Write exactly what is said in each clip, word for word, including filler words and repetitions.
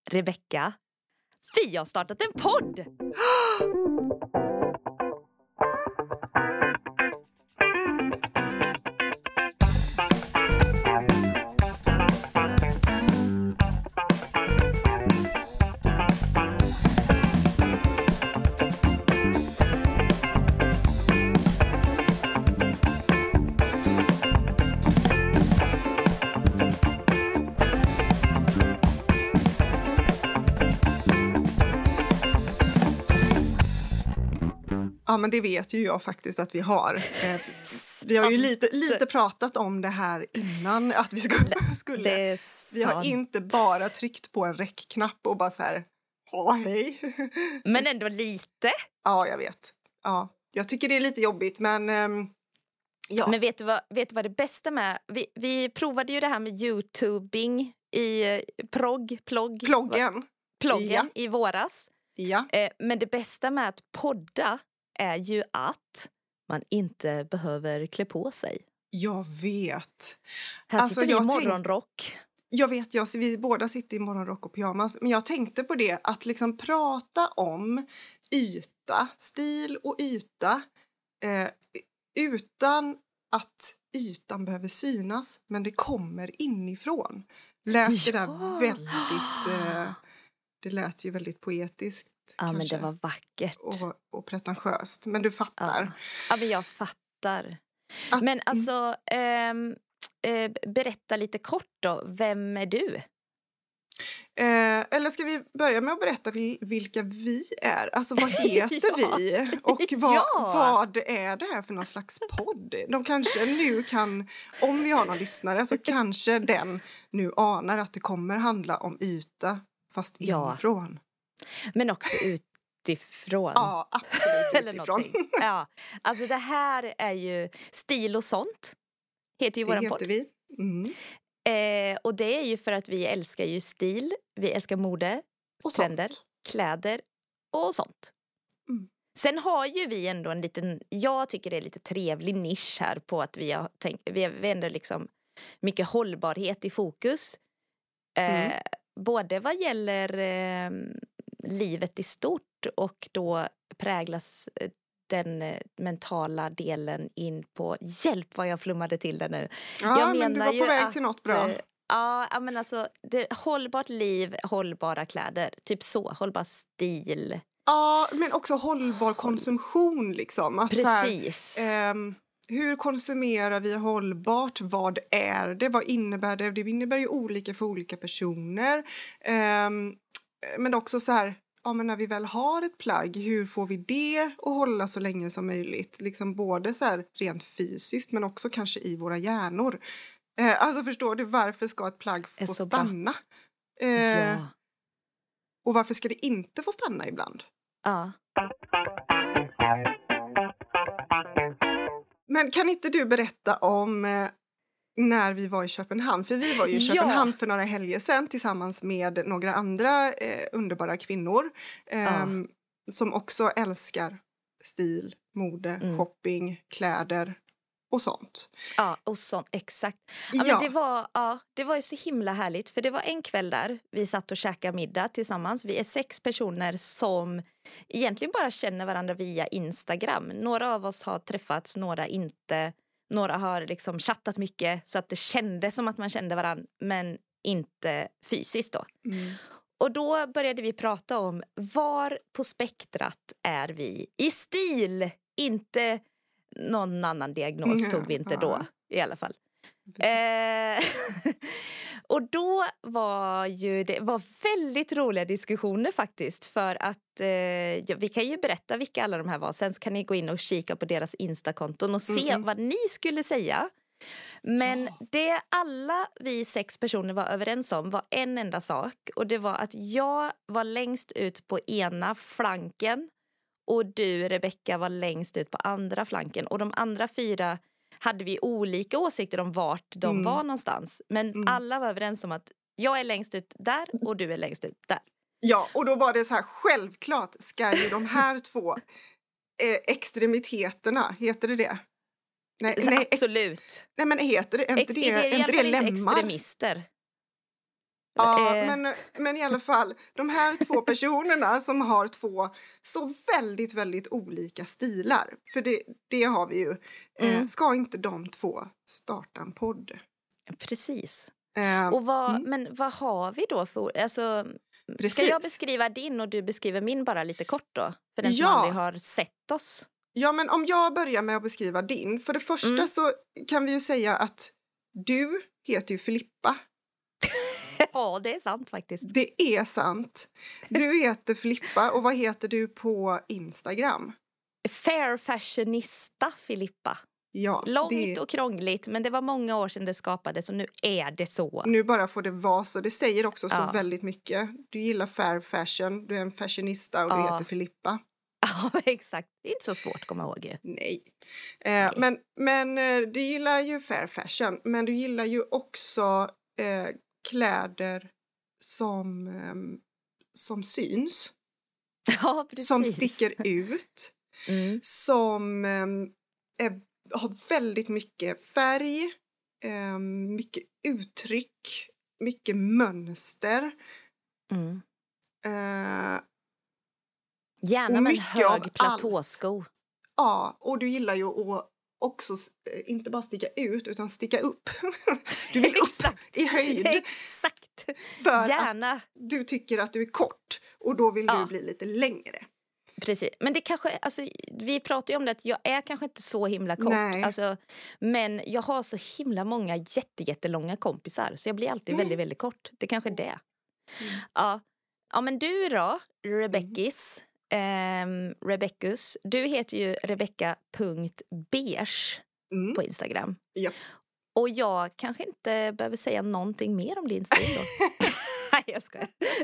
Rebecka, vi har startat en podd! Ja, men det vet ju jag faktiskt att vi har. Eh, vi har ju lite, lite pratat om det här innan. Att vi skulle... skulle vi har inte bara tryckt på en räckknapp och bara så här... Ja, hej. Men ändå lite. Ja, jag vet. Ja, jag tycker det är lite jobbigt, men... Ehm, ja. Men vet du vad, vet du vad det bästa med... Vi, vi provade ju det här med YouTubing i eh, progg, plogg. Ploggen. Ploggen Ja. i våras. Ja. Eh, men det bästa med att podda är ju att man inte behöver klä på sig. Jag vet. Här Alltså, sitter vi i jag morgonrock. Tänk, jag vet, jag, vi båda sitter i morgonrock och pyjamas. Men jag tänkte på det, att liksom prata om yta, stil och yta. Eh, utan att ytan behöver synas. Men det kommer inifrån. Lät det Ja. där väldigt... Eh, det lät ju väldigt poetiskt. Ja, kanske. men det var vackert. Och, och pretentiöst. Men du fattar. Ja, ja men jag fattar. Att, Men alltså, ähm, äh, berätta lite kort då. Vem är du? Eh, eller ska vi börja med att berätta vil- vilka vi är? Alltså vad heter Ja. vi? Och vad, Ja. vad är det här för någon slags podd? De kanske nu kan, om vi har någon lyssnare så kanske den nu anar att det kommer handla om yta fast Ja. inifrån. Men också utifrån. Ja, absolut Eller utifrån. någonting. Ja. Alltså det här är ju stil och sånt. Heter ju Det våran heter podd. vi. Mm. Eh, och det är ju för att vi älskar ju stil. Vi älskar mode, Och trender, sånt. kläder och sånt. Mm. Sen har ju vi ändå en liten, jag tycker det är lite trevlig nisch här på att vi har tänkt, vi har ändå liksom mycket hållbarhet i fokus. Eh, Mm. Både vad gäller eh, livet i stort och då präglas eh, den eh, mentala delen in på, hjälp vad jag flummade till det nu. Ja, Jag men du menar var ju på väg att, till något bra. eh, Ja, men alltså det, hållbart liv, hållbara kläder, typ så, hållbar stil. Ja, men också hållbar konsumtion liksom. Att så här, Precis. ehm, hur konsumerar vi hållbart? Vad är det? Vad innebär det? Det innebär ju olika för olika personer. Ehm, men också så här, ja, men när vi väl har ett plagg, hur får vi det att hålla så länge som möjligt? Liksom både så här rent fysiskt men också kanske i våra hjärnor. Eh, alltså förstår du, varför ska ett plagg Är få så bra. stanna? Eh, Ja. Och varför ska det inte få stanna ibland? Ja. Men kan inte du berätta om eh, när vi var i Köpenhamn? För vi var ju i Ja. Köpenhamn för några helger sedan tillsammans med några andra eh, underbara kvinnor. ehm, Som också älskar stil, mode, Mm. shopping, kläder och sånt. Ja, och sånt, exakt. Ja, Ja. men det var, ja, det var ju så himla härligt. För det var en kväll där vi satt och käkade middag tillsammans. Vi är sex personer som egentligen bara känner varandra via Instagram. Några av oss har träffats, några inte. Några har liksom chattat mycket så att det kändes som att man kände varandra, men inte fysiskt då. Mm. Och då började vi prata om var på spektrat är vi i stil, inte någon annan diagnos Ja, tog vi inte ja. då i alla fall. Eh, och då var ju det var väldigt roliga diskussioner faktiskt, för att eh, ja, vi kan ju berätta vilka alla de här var, sen kan ni gå in och kika på deras Instakonton och se Mm. vad ni skulle säga. Men Ja. det alla vi sex personer var överens om var en enda sak, och det var att jag var längst ut på ena flanken och du, Rebecka, var längst ut på andra flanken. Och de andra fyra hade vi olika åsikter om vart de Mm. var någonstans. Men Mm. alla var överens om att jag är längst ut där och du är längst ut där. Ja, och då var det så här, självklart ska ju de här två eh, extremiteterna, heter det det? Nej, Så nej, ex- absolut. nej men heter det, är inte Ex- det, det är är i inte alla det fall inte lemmar? extremister. Ja, Eh, men, men i alla fall, de här två personerna som har två så väldigt, väldigt olika stilar, för det, det har vi ju, eh, Mm. ska inte de två starta en podd? Precis. Eh, Och vad, mm, men vad har vi då för... Alltså, ska precis. jag beskriva din och du beskriver min bara lite kort då? För den som Ja. aldrig har sett oss. Ja, men om jag börjar med att beskriva din. För det första Mm. så kan vi ju säga att du heter ju Filippa. Ja, det är sant faktiskt. Det är sant. Du heter Filippa, och vad heter du på Instagram? Fair fashionista Filippa. Ja, Långt det, och krångligt, men det var många år sedan det skapades och nu är det så. nu bara får det vara så. Det säger också så Ja. väldigt mycket. Du gillar fair fashion, du är en fashionista och du Ja. heter Filippa. Ja, exakt. Det är inte så svårt att komma ihåg ju. Nej. Eh, men, men eh, du gillar ju fair fashion, men du gillar ju också eh, kläder som, eh, som syns. Ja, precis. Som sticker ut. Mm. Som eh, är, har väldigt mycket färg, eh, mycket uttryck, mycket mönster. Mm. Eh, Gärna Och med en mycket av hög platåsko. ja, och du gillar ju att också eh, inte bara sticka ut utan sticka upp. Du vill upp Exakt. i höjd. Exakt. För Gärna. att du tycker att du är kort och då vill Ja. du bli lite längre. Precis. Men det kanske, alltså, vi pratar ju om det att jag är kanske inte så himla kort. Nej. Alltså, men jag har så himla många jätte, jättelånga kompisar. Så jag blir alltid Mm. väldigt, väldigt kort. Det kanske är det. Mm. Ja. Ja, men du då, Rebeckis. Um, Rebeckus. Du heter ju Rebecca punkt beige Mm. på Instagram. Ja. Och jag kanske inte behöver säga någonting mer om din stil då. Nej, jag skojar.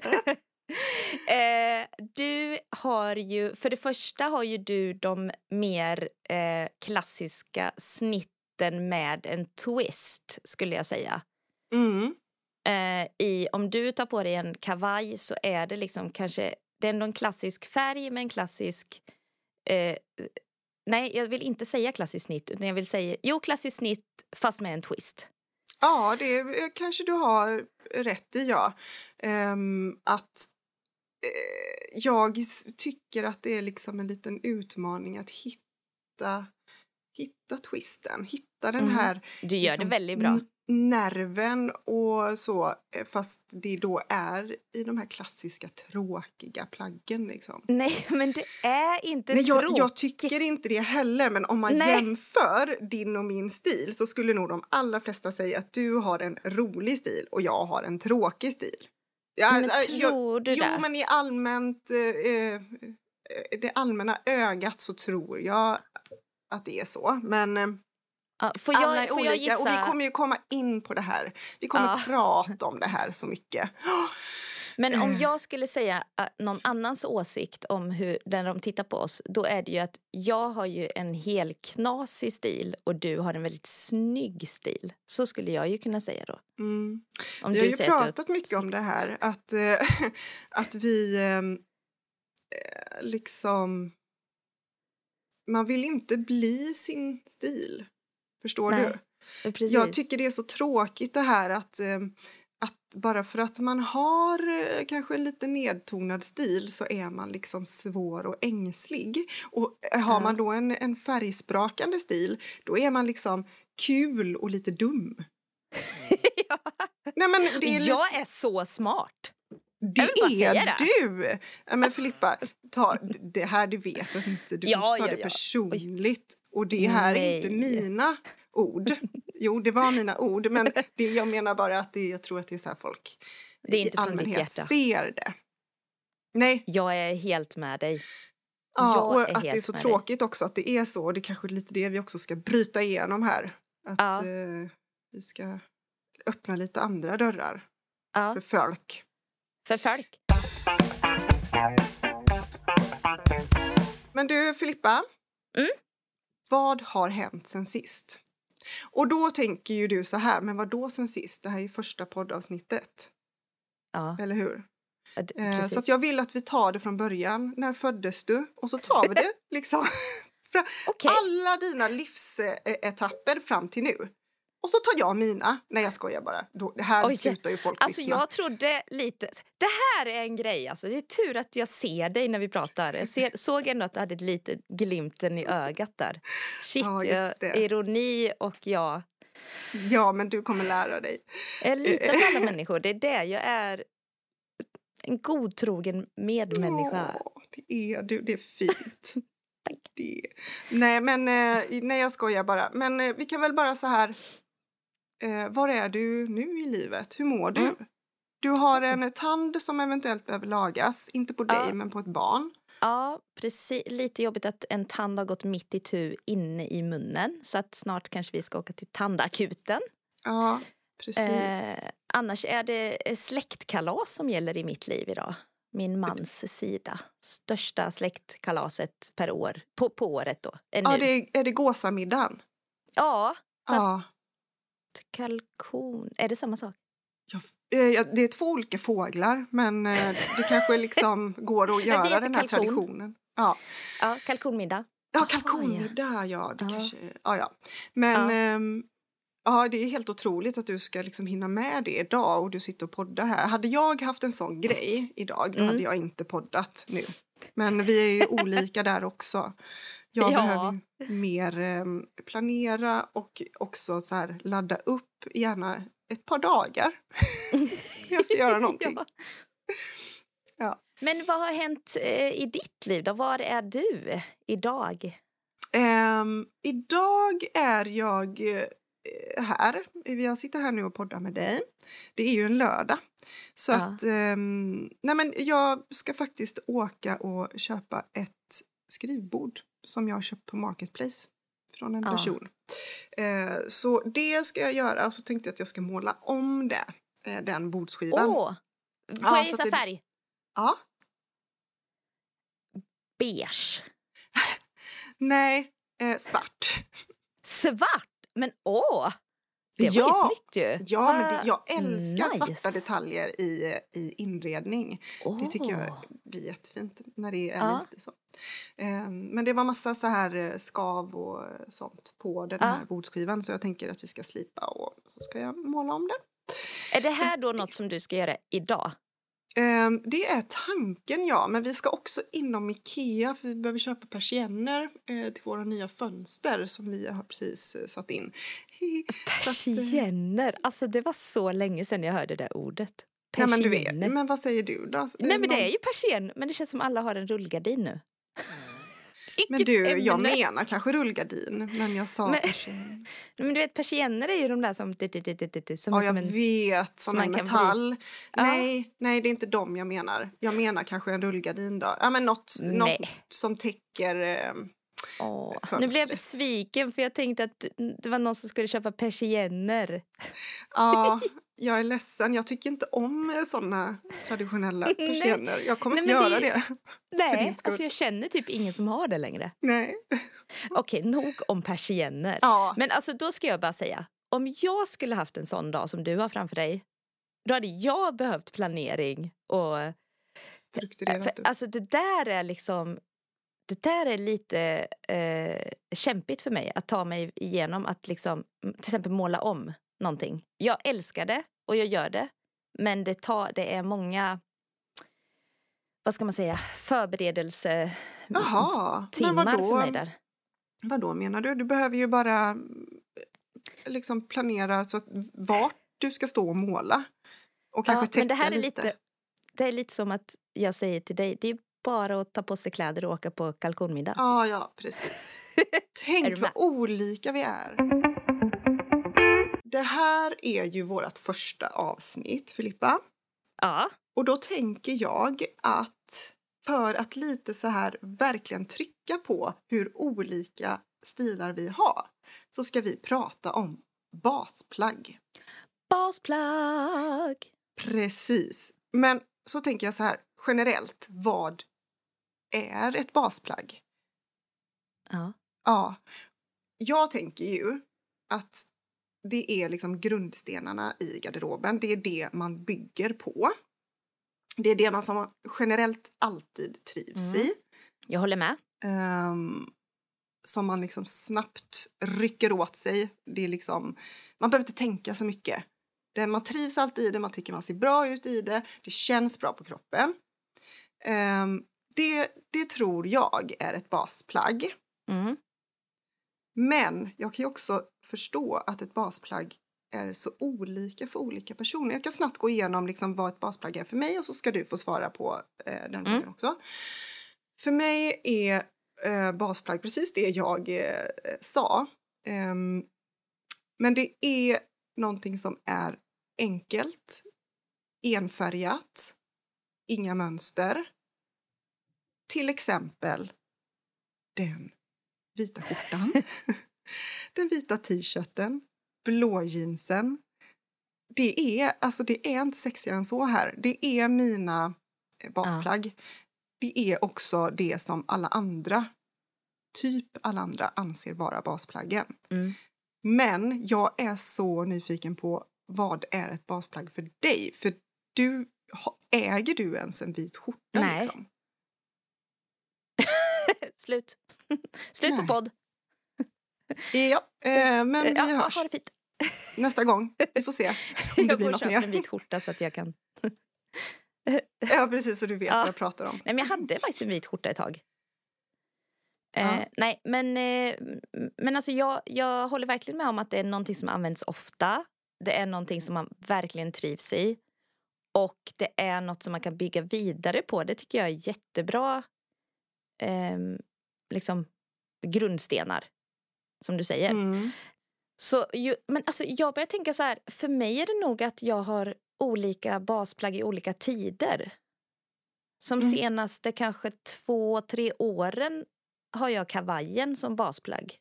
eh, du har ju, för det första har ju du de mer eh, klassiska snitten med en twist, skulle jag säga. Mm. Eh, i, om du tar på dig en kavaj så är det liksom kanske, det är ändå en klassisk färg med en klassisk, eh, nej jag vill inte säga klassisk snitt utan jag vill säga, jo klassisk snitt fast med en twist. Ja, det är, kanske du har rätt i, ja. Ehm, att eh, jag s- tycker att det är liksom en liten utmaning att hitta, hitta twisten, hitta den Mm. här Du gör liksom det väldigt bra. n- nerven och så, eh, fast det då är i de här klassiska tråkiga plaggen liksom. Nej, men det är inte Nej, jag, tråkigt. jag tycker inte det heller, men om man Nej. jämför din och min stil så skulle nog de allra flesta säga att du har en rolig stil och jag har en tråkig stil. Ja, Men äh, tror jag, du jo, det? men i allmänt, eh, eh, det allmänna ögat så tror jag att det är så. Men eh, Ja, får alla jag, är får olika jag gissa? och vi kommer ju komma in på det här. Vi kommer Ja. prata om det här så mycket. Men om Eh. jag skulle säga uh, någon annans åsikt om hur när de tittar på oss, då är det ju att jag har ju en helt knasig stil och du har en väldigt snygg stil. Så skulle jag ju kunna säga då. Mm. Om Vi har du ju säger att du- pratat mycket om det här, att, eh, att vi eh, liksom, man vill inte bli sin stil, förstår Nej, du? Precis. Jag tycker det är så tråkigt det här att, eh, att bara för att man har eh, kanske en lite nedtonad stil så är man liksom svår och ängslig. Och har Ja. man då en, en färgsprakande stil, då är man liksom kul och lite dum. Ja. Nej, men det är lite... Jag är så smart. Det Jag vill bara säga är det. du! Ja, men Filippa, ta, det här du vet att inte du Ja, inte ta ja, det ja. personligt. Och det här är inte Nej. mina ord. Jo, det var mina ord, men det, jag menar bara att det, jag tror att det är så här folk Det är inte i från ditt allmänhet hjärta. ser det. Nej, Jag är helt med dig. ja, jag och är att det är helt så med tråkigt också att det är så. Och det är kanske lite det vi också ska bryta igenom här. Att Ja. eh, vi ska öppna lite andra dörrar Ja, för folk. för folk. Men du, Filippa. Mm? Vad har hänt sen sist? Och då tänker ju du så här, men vad då sen sist? Det här är ju första poddavsnittet, Ja, eller hur? ja, d- Eh, precis. så att jag vill att vi tar det från början. När föddes du? Och så tar vi det liksom. Fra- Okej. Alla dina livsetapper fram till nu. Och så tar jag mina. Nej, jag skojar bara. Då, det här Oj, slutar ju folk alltså lyssna. jag trodde lite... Det här är en grej. Alltså. Det är tur att jag ser dig när vi pratar. Jag ser, såg ändå att du hade lite glimten i ögat där. Shit, Ja, jag, just det. ironi och jag... Ja, men du kommer lära dig. Jag litar på alla människor. Det är det. Jag är en godtrogen medmänniska. Åh, det är du. Det är fint. det. Nej, men eh, nej, jag skojar bara. Men eh, vi kan väl bara så här... Eh, var är du nu i livet? Hur mår du? Mm. Du har en tand som eventuellt behöver lagas. Inte på dig, Ja. men på ett barn. Ja, precis. Lite jobbigt att en tand har gått mitt i tu inne i munnen. Så att snart kanske vi ska åka till tandakuten. Ja, precis. Eh, annars är det släktkalas som gäller i mitt liv idag. Min mans sida. Största släktkalaset per år. På, på året då. Är Ja, nu. det är, är det gåsamiddagen? Ja, fast Ja. kalkon. Är det samma sak? Ja, eh, det är två olika fåglar, men eh, det kanske liksom går att göra heter den här kalkon. traditionen. Ja, Ja, kalkonmiddag. ja kalkonmiddag, ja. Det Ja. kanske, ja, ja. Men Ja. ehm, ja, det är helt otroligt att du ska liksom hinna med det idag och du sitter och poddar här. Hade jag haft en sån grej idag, då Mm. hade jag inte poddat nu. Men vi är ju olika där också. Jag Ja. behöver ju mer ehm, planera och också så här ladda upp, gärna ett par dagar. Jag ska göra någonting. Ja. Ja. Men vad har hänt eh, i ditt liv då? Var är du idag? Ehm, idag är jag eh, här. Jag sitter här nu och poddar med dig. Det är ju en lördag. Så Ja. att ehm, nej men jag ska faktiskt åka och köpa ett skrivbord som jag har köpt på Marketplace från en Ja. person. Eh, så det ska jag göra och så tänkte jag att jag ska måla om det. Eh, den bordsskivan. Åh! Får Ja, jag så gissa att det- färg? Ja. Beige. Nej, eh, svart. Svart? Men åh! Det var Ja. ju snyggt ju. Ja, men Vad det, jag älskar nice. svarta detaljer i, i inredning. Det tycker jag Åh. blir jättefint när det är Ja. lite så. Ehm, men det var massa så här eh, skav och sånt på den Ja. här bordsskivan. Så jag tänker att vi ska slipa och så ska jag måla om den. Är det här då något som du ska göra idag? Ehm, det är tanken, ja. Men vi ska också inom Ikea, för vi behöver köpa persienner eh, till våra nya fönster som vi har precis eh, satt in. Så att, eh, Persienner. Alltså det var så länge sedan jag hörde det ordet. Ja, men du Persienner. vet. Men vad säger du då? Nej men det Någon- är ju persien. Men det känns som alla har en rullgardin nu. Men Vilket du, jag ämne. menar kanske rullgardin, men jag sa Men- persien. Men du vet persienner är ju de där som... som Ja, är som jag en... vet, som, som en man kan metall. Ja. Nej, nej, det är inte dem jag menar. Jag menar kanske en rullgardin då. Ja, men något, Nej. något som täcker... Eh, Åh, nu fönstret. blev jag besviken för jag tänkte att det var någon som skulle köpa persienner. ja, jag är ledsen. Jag tycker inte om sådana traditionella persienner. Jag kommer Nej, inte men göra det- det. För Nej, din skull. alltså jag känner typ ingen som har det längre. Nej. Okej, nog om persienner. Ja, Men alltså då ska jag bara säga, om jag skulle haft en sån dag som du har framför dig, då hade jag behövt planering och... strukturerat För, upp. alltså det där är liksom... Det där är lite eh, kämpigt för mig att ta mig igenom att liksom, till exempel måla om någonting. Jag älskar det och jag gör det. Men det, tar, det är många, vad ska man säga, förberedelse Jaha, men timmar vadå? för mig där. Vad då menar du? Du behöver ju bara mm, liksom planera så att vart du ska stå och måla. Och kanske Ja, täcka men det här är lite. lite, det är lite som att jag säger till dig, det är bara att ta på sig kläder och åka på kalkonmiddag. Ja, ja, precis. Är Tänk du vad med? olika vi är. Det här är ju vårt första avsnitt, Filippa. Ja, Och då tänker jag att för att lite så här verkligen trycka på hur olika stilar vi har så ska vi prata om basplagg. basplagg. Precis. Men så tänker jag så här generellt, vad är ett basplagg? Ja. Ja, jag tänker ju att det är liksom grundstenarna i garderoben. Det är det man bygger på. Det är det man som generellt alltid trivs Mm. i. Jag håller med. Ehm, som man liksom snabbt rycker åt sig. Det är liksom Man behöver inte tänka så mycket. Det, man trivs alltid i det, man tycker man ser bra ut i det. Det känns bra på kroppen. Um, det, det tror jag är ett basplagg. Mm. Men jag kan ju också förstå att ett basplagg är så olika för olika personer. Jag kan snabbt gå igenom liksom vad ett basplagg är för mig och så ska du få svara på eh, den frågan mm. också. För mig är eh, basplagg precis det jag eh, sa. Um, men det är någonting som är enkelt, enfärgat, inga mönster. Till exempel den vita skjortan, den vita t-shirten, blå jeansen. Det är, alltså det är inte sexigare än så här. Det är mina basplagg. Ja. Det är också det som alla andra, typ alla andra, anser vara basplaggen. Mm. Men jag är så nyfiken på vad är ett basplagg för dig? För du, äger du ens en vit skjorta? Nej. Liksom? Slut. Slut Nej. på podd. Ja, eh, men vi ja, hörs. Ha det fint. Nästa gång. Vi får se om det blir något mer. Jag går och en vit skjorta så att jag kan... ja, precis, så du vet ja. vad jag pratar om. Nej, men jag hade faktiskt en vit skjorta ett tag. Eh, ja. Nej, men, eh, men alltså jag, jag håller verkligen med om att det är någonting som används ofta. Det är någonting som man verkligen trivs i. Och det är något som man kan bygga vidare på. Det tycker jag är jättebra eh, liksom grundstenar. Som du säger. Mm. Så, ju, men alltså jag börjar tänka så här. För mig är det nog att jag har olika basplagg i olika tider. Som mm. senaste kanske två, tre åren har jag kavajen som basplagg.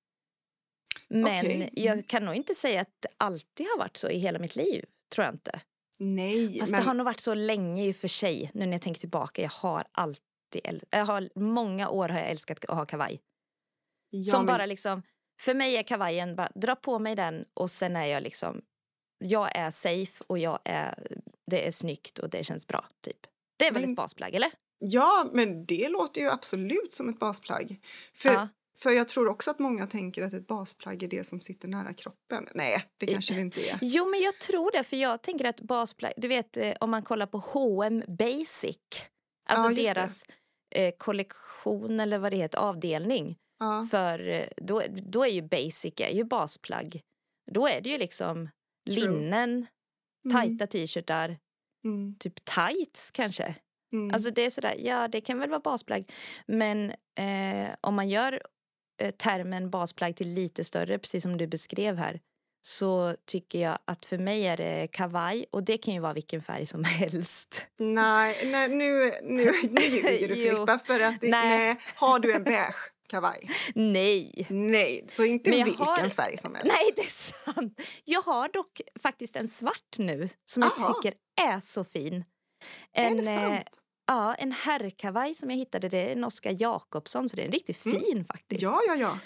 Men okay. jag kan nog inte säga att det alltid har varit så i hela mitt liv. Tror jag inte. Nej. Fast men... det har nog varit så länge i och för sig. Nu när jag tänker tillbaka. Jag har alltid... äl- Jag har, många år har jag älskat att ha kavaj. Ja, som men... bara liksom... För mig är kavajen bara... Dra på mig den och sen är jag liksom... Jag är safe och jag är... Det är snyggt och det känns bra, typ. Det är väl men... ett basplagg, eller? Ja, men det låter ju absolut som ett basplagg. För, ja. för jag tror också att många tänker att ett basplagg är det som sitter nära kroppen. Nej, det kanske det inte är. Jo, men jag tror det. För jag tänker att basplagg... Du vet, om man kollar på H och M Basic. Alltså ja, deras eh, kollektion eller vad det heter, avdelning. Ja. För då, då är ju basic är ju basplagg. Då är det ju liksom True. linnen, mm. tajta t-shirtar, mm. typ tights kanske. Mm. Alltså det är sådär, ja det kan väl vara basplagg. Men eh, om man gör eh, termen basplagg till lite större, precis som du beskrev här, så tycker jag att för mig är det kavaj. Och det kan ju vara vilken färg som helst. Nej, nej nu, nu, nu ljuger du Filippa. För att det, nej. nej, har du en beige kavaj? Nej. Nej, så inte vilken har... färg som helst. Nej, det är sant. Jag har dock faktiskt en svart nu som Aha. jag tycker är så fin. En, är det sant? Eh, ja, en herrkavaj som jag hittade. Det är en Oscar Jakobsson, så det är en riktigt fin mm. faktiskt. Ja, ja, ja.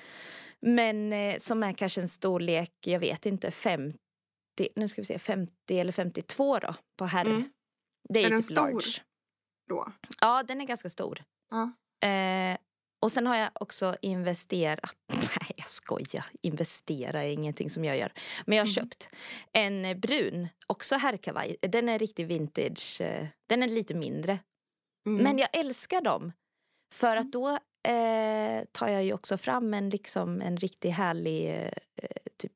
Men eh, som är kanske en storlek, jag vet inte, femtio, nu ska vi se, femtio eller femtiotvå då på herr. Mm. Det är, är ju typ large. Stor då? Ja, den är ganska stor. Ja. Eh, och sen har jag också investerat, nej jag skojar, investera är ingenting som jag gör. Men jag har mm. köpt en brun, också herrkavaj. Den är riktigt vintage, eh, den är lite mindre. Mm. Men jag älskar dem. För att då eh, tar jag ju också fram en, liksom, en riktigt härlig eh, typ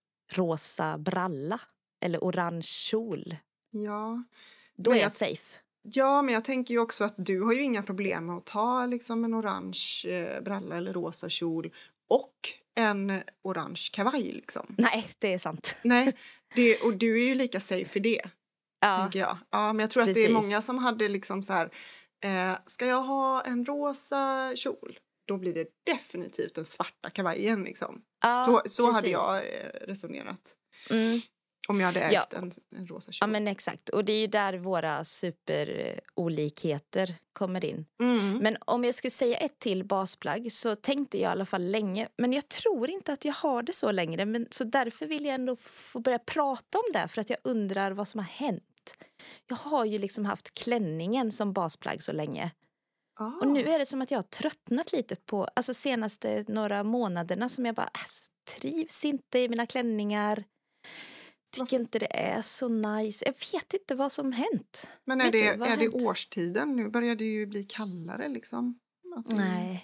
rosa bralla. Eller orange kjol. Ja. Då är jag, jag safe. Ja, men jag tänker ju också att du har ju inga problem med att ta liksom en orange eh, bralla eller rosa kjol och en orange kavaj liksom. Nej, det är sant. Nej, det, och du är ju lika safe för det, ja, tänker jag. Ja, men jag tror precis. Att det är många som hade liksom så här, eh, ska jag ha en rosa kjol? Då blir det definitivt den svarta kavajen liksom. Ja, så så hade jag eh, resonerat. Mm. Om jag hade ägt ja. en, en rosa kjol. Ja, men exakt. Och det är ju där våra superolikheter kommer in. Mm. Men om jag skulle säga ett till basplagg så tänkte jag i alla fall länge. Men jag tror inte att jag har det så längre. Men, så därför vill jag ändå få börja prata om det. För att jag undrar vad som har hänt. Jag har ju liksom haft klänningen som basplagg så länge. Ah. Och nu är det som att jag har tröttnat lite på, alltså senaste några månaderna som jag bara äh, trivs inte i mina klänningar. tycker inte det är så nice. Jag vet inte vad som hänt. Men är vet det, du, vad är har det hänt? årstiden? Nu börjar det ju bli kallare liksom. Att det- Nej.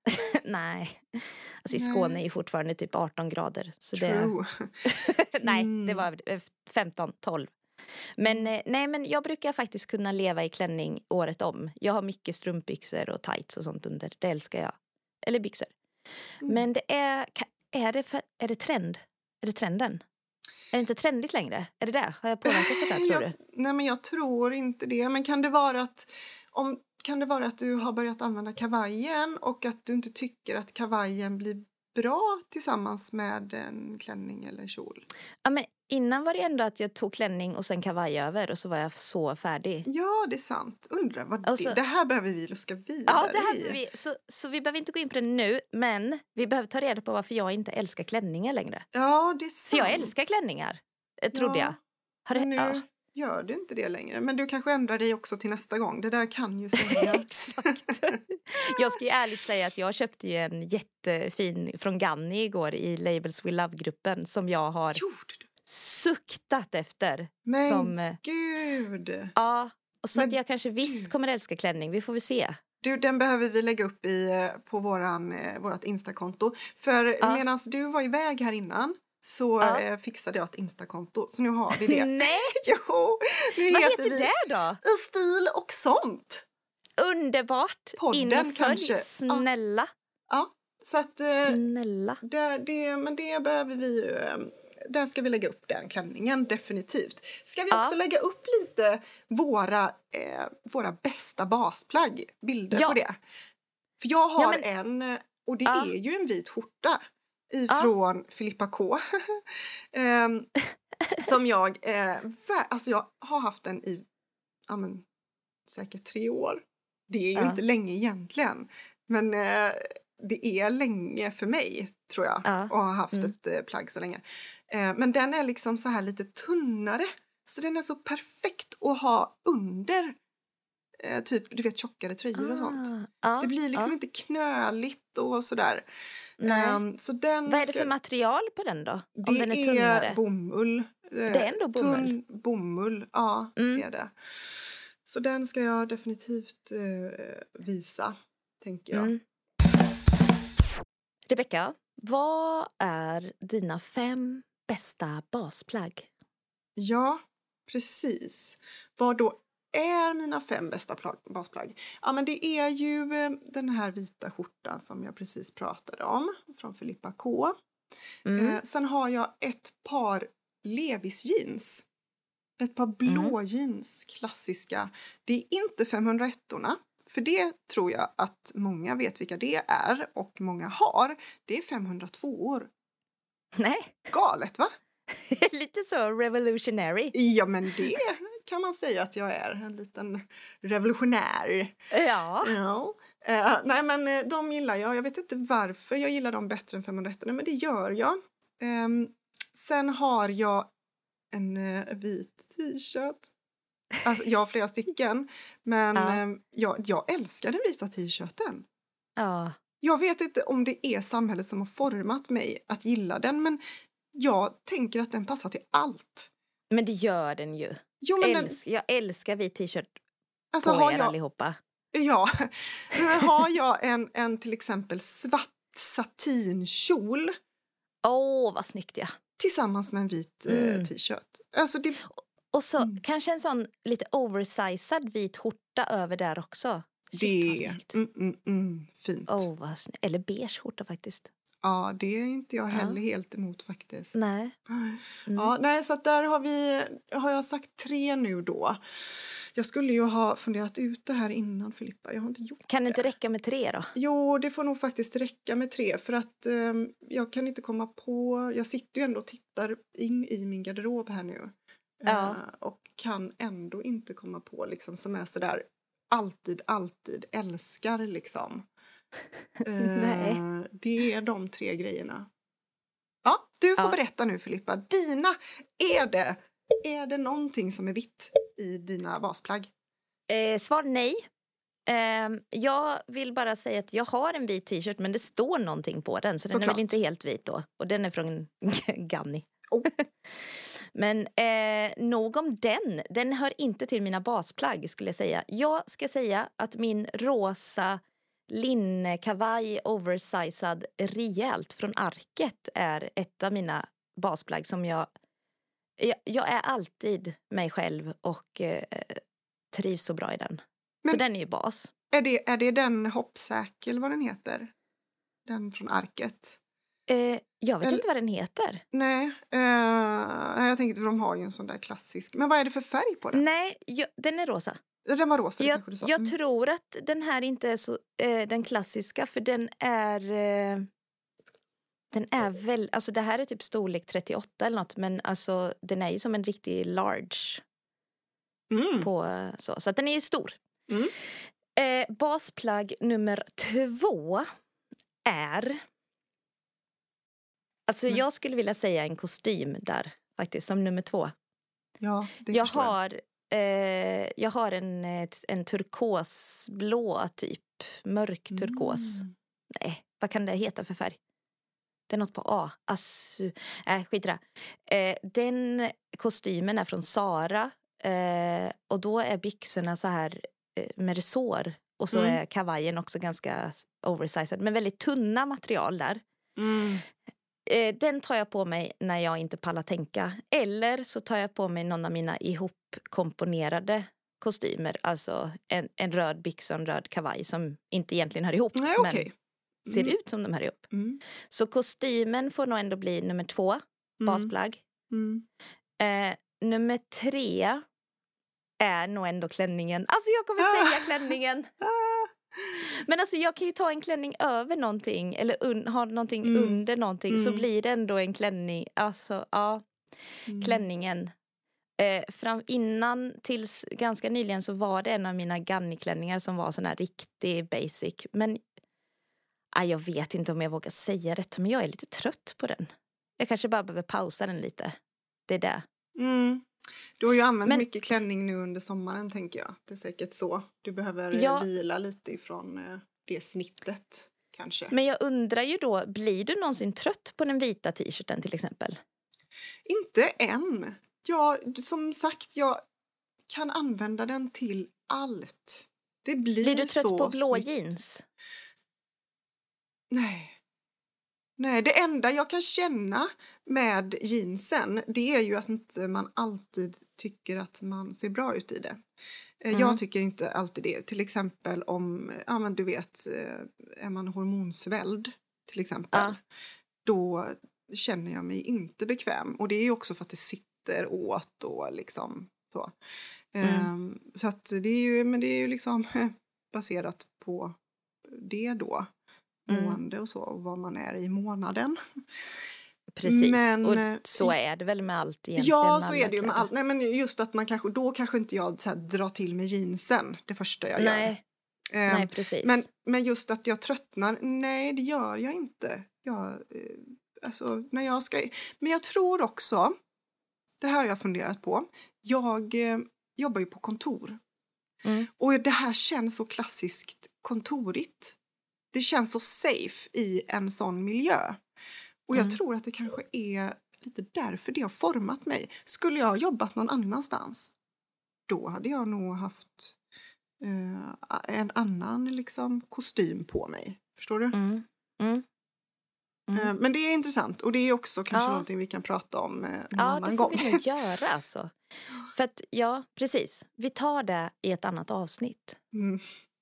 Nej. Alltså i Nej. Skåne är ju fortfarande typ arton grader. Så det... True. Nej, Mm. det var eh, femton, tolv. Men, eh, nej, men jag brukar faktiskt kunna leva i klänning året om. Jag har mycket strumpbyxor och tights och sånt under. Det älskar jag. Eller byxor. Mm. Men det är... ka- Är det, för, är det trend? Är det trenden? Är det inte trendigt längre? Är det det? Har jag påverkats av det, tror jag, du? Nej, men jag tror inte det. Men kan det vara att om kan det vara att du har börjat använda kavajen och att du inte tycker att kavajen blir bra tillsammans med en klänning eller kjol? Ja, men innan var det ändå att jag tog klänning och sen kavaj över och så var jag så färdig. Ja, det är sant. Undrar vad Och så- det... Det här behöver vi luska vidare Ja, det här i. vi, så, så vi behöver inte gå in på det nu, men vi behöver ta reda på varför jag inte älskar klänningar längre. Ja, det är sant. För jag älskar klänningar, eh, trodde Ja, jag. Har det, Men nu ja. gör du inte det längre. Men du kanske ändrar dig också till nästa gång. Det där kan ju säga. Exakt. Jag ska ju ärligt säga att jag köpte ju en jättefin från Ganni igår i Labels We Love-gruppen som jag har Gjorde du? suktat efter. Men Som, eh, gud. ja, och så Men att jag kanske visst gud. kommer älska klänning. Vi får väl se. Du, den behöver vi lägga upp i, eh, på våran, eh, vårat Instakonto. För Ja. medan du var iväg här innan så Ja. eh, fixade jag ett Instakonto. Så nu har vi det. Nej, Jo, nu vad heter heter vi det då? I stil och sånt. Underbart. Podden In och följ, kanske. snälla. Ja, så att eh, Snälla. det, det, men det behöver vi ju... Eh, där ska vi lägga upp den klänningen, definitivt. Ska vi Ja. också lägga upp lite våra, eh, våra bästa basplagg? Bilder Ja. på det. För jag har Ja, men- en, eh, och det Ja. är ju en vit skjorta ifrån Filippa K. Ehm, som jag, eh, vä- alltså jag har haft den i, ja men, säkert tre år. Det är ju Ja. inte länge egentligen. Men eh, det är länge för mig, tror jag. Ja. Och har haft Mm. ett eh, plagg så länge. Eh, men den är liksom så här lite tunnare. Så den är så perfekt att ha under eh, typ, du vet, tjockare tröjor och sånt. Ah, ja, Det blir liksom ja. inte knöligt och sådär. Nej. Ehm, så den Vad är det ska- för material på den då? Om det den är är tunnare? bomull. Eh, Det är ändå bomull. Tunn bomull, ja Mm. det är det. Så den ska jag definitivt eh, visa, tänker jag. Mm. Rebecka, vad är dina fem bästa basplagg? Ja, precis. Vad då är mina fem bästa plag, basplagg? Ja, men det är ju eh, den här vita skjortan som jag precis pratade om. Från Filippa K. Mm. Eh, sen har jag ett par Levis jeans. Ett par blå jeans, klassiska. Det är inte femhundraett-orna. För det tror jag att många vet vilka det är. Och många har. Det är femhundratvå-or. Nej, Galet, va? lite så revolutionary. Ja, men det kan man säga att jag är. En liten revolutionär. Ja. Ja. Eh, nej, men eh, de gillar jag. Jag vet inte varför jag gillar dem bättre än femhundraett-orna. Men det gör jag. Ehm, sen har jag en eh, vit t-shirt. Alltså, jag har flera stycken. Men Ja. ehm, jag, jag älskar den vita t-shirten. Ja. Jag vet inte om det är samhället som har format mig att gilla den. Men jag tänker att den passar till allt. Men det gör den ju. Jo, men den, Älsk, jag älskar vit t-shirt alltså, på har er jag, allihopa. ja, men har jag en, en till exempel svart satinkjol Åh, vad snyggt ja. tillsammans med en vit eh, Mm. t-shirt. Alltså det, Och så Mm. kanske en sån lite oversized vit skjorta över där också. Shit, vad det snyggt. mm, mm, mm, fint. Åh, vad snyggt. Eller beige skjorta faktiskt. Ja, det är inte jag heller Ja. helt emot faktiskt. Nej. Mm. Ja, nej, så att där har vi, har jag sagt tre nu då. Jag skulle ju ha funderat ut det här innan, Filippa. Jag har inte gjort Kan det inte räcka med tre då? Jo, det får nog faktiskt räcka med tre. För att ehm, jag kan inte komma på... Jag sitter ju ändå och tittar in i min garderob här nu. Ja. Eh, och kan ändå inte komma på liksom som är sådär alltid, alltid älskar liksom. Eh, Nej. Det är de tre grejerna. Ja, du får Ja. berätta nu, Filippa. Dina, är det, är det någonting som är vitt i dina basplagg? Eh, svar nej. Eh, jag vill bara säga att jag har en vit t-shirt men det står någonting på den. Så den är Såklart. väl inte helt vit då. Och den är från Ganni. Oh. Men eh, nog om den. Den hör inte till mina basplagg skulle jag säga. Jag ska säga att min rosa linnekavaj oversized rejält från Arket är ett av mina basplagg som jag... Jag, jag är alltid mig själv och eh, trivs så bra i den. Men så den är ju bas. Är det, är det den hoppsäk eller vad den heter? Den från Arket? Eh, jag vet eller, inte vad den heter. Nej, eh, jag tänkte för de har ju en sån där klassisk. Men vad är det för färg på den? Nej, jag, den är rosa. Den var rosa, jag, kanske du sa. jag Mm. tror att den här inte är så eh, den klassiska, för den är eh, den är väl, alltså det här är typ storlek trettioåtta eller något, men alltså den är ju som en riktig large Mm. på så, så att den är ju stor. Mm. Eh, basplagg nummer två är, alltså Mm. jag skulle vilja säga en kostym där faktiskt som nummer två. Ja, det Jag förstår jag. har eh, jag har en en turkosblå typ, mörk turkos. Mm. Nej, vad kan det heta för färg? Det är något på A. Assu. Nej, skit i det. Eh, den kostymen är från Zara. Eh, och då är byxorna så här eh, med resår. Och så Mm. är kavajen också ganska oversized. Men väldigt tunna material där. Mm. Eh, den tar jag på mig när jag inte pallar tänka. Eller så tar jag på mig någon av mina ihopkomponerade kostymer. Alltså en, en röd byxa och en röd kavaj som inte egentligen hör ihop. Nej, men okej. ser Mm. ut som de hör ihop. Mm. Så kostymen får nog ändå bli nummer två. Mm. Basplagg. Mm. Eh, nummer tre är nog ändå klänningen. Alltså jag kommer Ah. säga klänningen. Men alltså jag kan ju ta en klänning över någonting. Eller un- ha någonting Mm. under någonting. Mm. Så blir det ändå en klänning. Alltså ja, Mm. klänningen. Eh, fram, innan tills ganska nyligen så var det en av mina Ganni-klänningar som var sån här riktig basic. Men ah, jag vet inte om jag vågar säga det, men jag är lite trött på den. Jag kanske bara behöver pausa den lite. Det är det. Mm. Du har ju använt Men- mycket klänning nu under sommaren, tänker jag. Det är säkert så. Du behöver Ja. vila lite ifrån eh, det snittet, kanske. Men jag undrar ju då, blir du någonsin trött på den vita t-shirten till exempel? Inte än. Jag, som sagt, jag kan använda den till allt. Det blir, Blir du trött så på blå snyggt. jeans? Nej. Nej, det enda jag kan känna med jeansen, det är ju att inte man alltid tycker att man ser bra ut i det. Eh, Mm. Jag tycker inte alltid det. Till exempel om, ja men du vet, eh, är man hormonsvälld till exempel, Ja. då känner jag mig inte bekväm. Och det är ju också för att det sitter åt och liksom så. Mm. Ehm, så att det är ju, men det är ju liksom baserat på det då. Mm. Mående och så, och vad man är i månaden. Precis, Men, och så är det väl med allt egentligen. Ja, med så alla är det ju med kläder. allt. Nej, men just att man kanske, då kanske inte jag så här, drar till med jeansen det första jag Nej, gör. Ehm, nej precis. men, men just att jag tröttnar, nej det gör jag inte. Jag, eh, alltså, när jag ska, men jag tror också, det här har jag funderat på, jag eh, jobbar ju på kontor. Mm. Och det här känns så klassiskt kontorigt. Det känns så safe i en sån miljö. Och jag Mm. tror att det kanske är lite därför det har format mig. Skulle jag ha jobbat någon annanstans, då hade jag nog haft eh, en annan liksom, kostym på mig. Förstår du? Mm. Mm. Mm. Eh, men det är intressant. Och det är också kanske Ja. någonting vi kan prata om eh, en Ja, annan det får gång. vi nog göra alltså. För att, ja, precis. Vi tar det i ett annat avsnitt. Mm.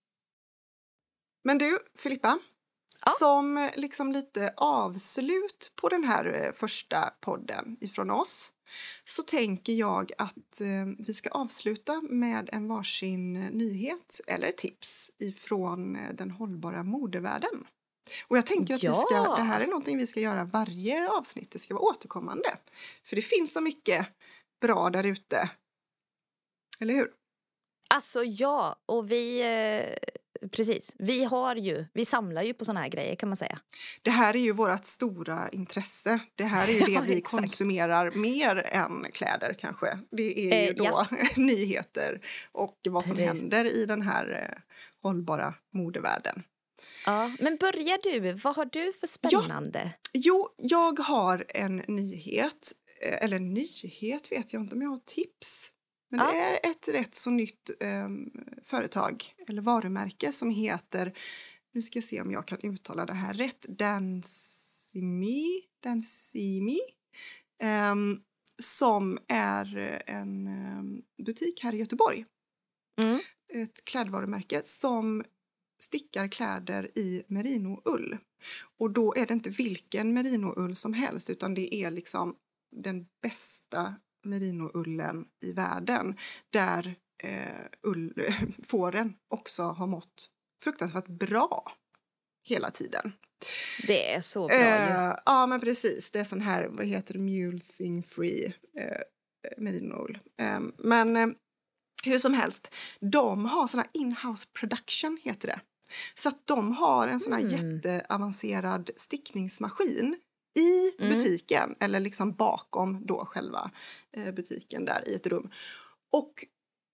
Men du, Filippa, Ja. som eh, liksom lite avslut på den här eh, första podden ifrån oss, så tänker jag att eh, vi ska avsluta med en varsin eh, nyhet eller tips ifrån eh, den hållbara modevärlden. Och jag tänker att vi ska, Ja. det här är någonting vi ska göra varje avsnitt. Det ska vara återkommande. För det finns så mycket bra där ute. Eller hur? Alltså ja, och vi, eh, precis, vi har ju, vi samlar ju på såna här grejer kan man säga. Det här är ju vårt stora intresse. Det här är ju det Ja, vi exakt. konsumerar mer än kläder kanske. Det är ju Eh, då ja. nyheter och vad som Precis. händer i den här eh, hållbara modevärlden. Ja, men börjar du, vad har du för spännande? Jo, jag har en nyhet eller nyhet vet jag inte om jag har tips. Men Ja. det är ett rätt så nytt eh, företag eller varumärke som heter, nu ska jag se om jag kan uttala det här rätt, Dansimi, Dansimi eh, som är en eh, butik här i Göteborg. Mm. Ett klädvarumärke som stickar kläder i merinoull. Och då är det inte vilken merinoull som helst utan det är liksom den bästa merinoullen i världen. Där eh, ull, fåren också har mått fruktansvärt bra hela tiden. Det är så bra eh, ju. Ja men precis, det är sån här, vad heter det, mulesing free eh, merinoull. Eh, men eh, hur som helst, de har såna in-house production heter det. Så att de har en sån här Mm. jätteavancerad stickningsmaskin i Mm. butiken. Eller liksom bakom då själva eh, butiken där i ett rum. Och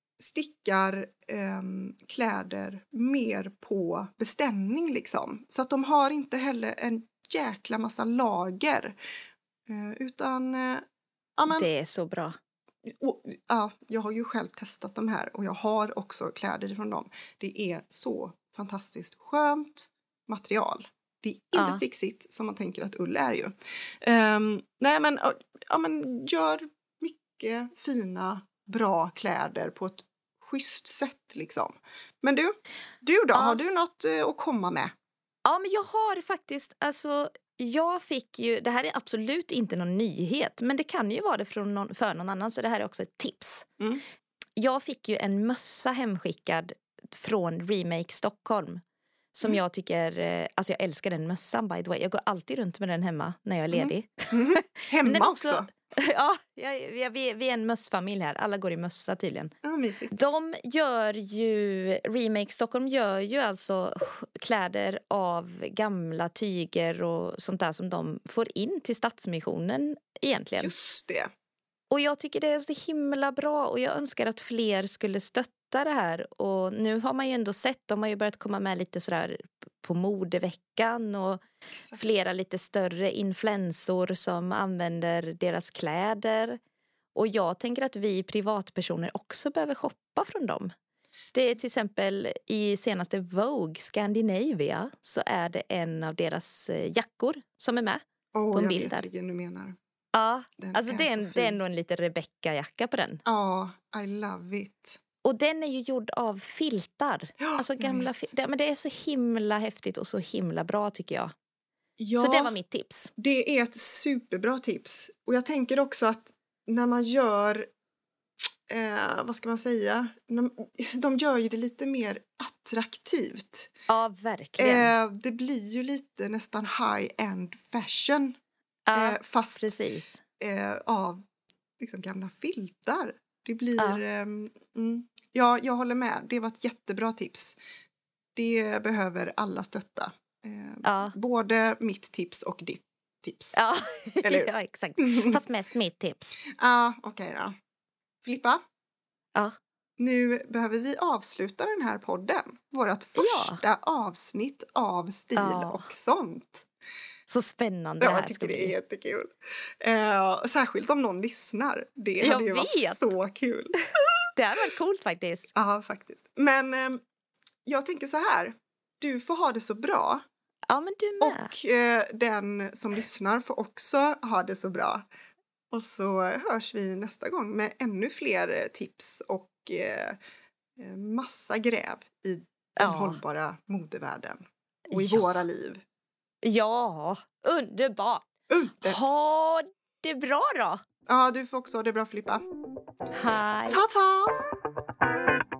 stickar eh, kläder mer på beställning liksom. Så att de har inte heller en jäkla massa lager. Eh, utan, eh, ja men... Det är så bra. Och, ja, jag har ju själv testat de här och jag har också kläder från dem. Det är så fantastiskt skönt material. Det är inte Ja. sticksigt som man tänker att ull är ju. Um, nej men, ja, men gör mycket fina, bra kläder på ett schysst sätt liksom. Men du, du då? Ja. Har du något uh, att komma med? Ja, men jag har faktiskt, alltså, jag fick ju, det här är absolut inte någon nyhet, men det kan ju vara det från någon, för någon annan, så det här är också ett tips. Mm. Jag fick ju en mössa hemskickad från Remake Stockholm, som Mm. jag tycker, eh, alltså jag älskar den mössan by the way, jag går alltid runt med den hemma när jag är ledig. Mm. Men Hemma den är också? Ja, jag, jag, vi, vi är en mössfamilj här, alla går i mössa tydligen. Ja, mysigt. De gör ju, Remake Stockholm gör ju alltså kläder av gamla tyger och sånt där som de får in till Stadsmissionen egentligen. Just det. Och jag tycker det är så himla bra och jag önskar att fler skulle stötta det här. Och nu har man ju ändå sett, de har ju börjat komma med lite sådär på modeveckan och Exakt. flera lite större influensor som använder deras kläder. Och jag tänker att vi privatpersoner också behöver shoppa från dem. Det är till exempel i senaste Vogue Scandinavia så är det en av deras jackor som är med. Åh, på en jag bild vet där. vilken du menar. Ja, Den alltså är det är, så en, fin. det är ändå en lite Rebecca-jacka på den. Ja, I love it. Och den är ju gjord av filtar. Ja, Alltså jag gamla vet. fi- det, men det är så himla häftigt och så himla bra tycker jag. Ja, Så det var mitt tips. det är ett superbra tips. Och jag tänker också att när man gör, eh, vad ska man säga, de, de gör ju det lite mer attraktivt. Ja, verkligen. Eh, det blir ju lite nästan high-end fashion. ja, eh, fast precis. eh, av liksom gamla filtar. Det blir... Ja. ehm, mm, ja, jag håller med. Det var ett jättebra tips. Det behöver alla stötta. Eh, Ja. Både mitt tips och ditt tips. Ja, Eller hur? ja exakt. Fast mest mitt tips. Ja, okej då. Filippa, Ja. nu behöver vi avsluta den här podden. Vårt första avsnitt av Stil Ja. och sånt. Så spännande Ja, det här jag tycker ska det är bli. jättekul. Eh, särskilt om någon lyssnar. Det Jag hade ju varit vet. så kul. Det här var coolt faktiskt. Ja, faktiskt. Men eh, jag tänker så här. Du får ha det så bra. Ja, men du med. Och eh, den som lyssnar får också ha det så bra. Och så hörs vi nästa gång med ännu fler eh, tips och eh, eh, massa gräv i den Ja. hållbara modevärlden. Och i Ja. våra liv. Ja, underbart. Under. Ha det bra då. Ja, du får också ha det bra Filippa. Hej. Ta-ta!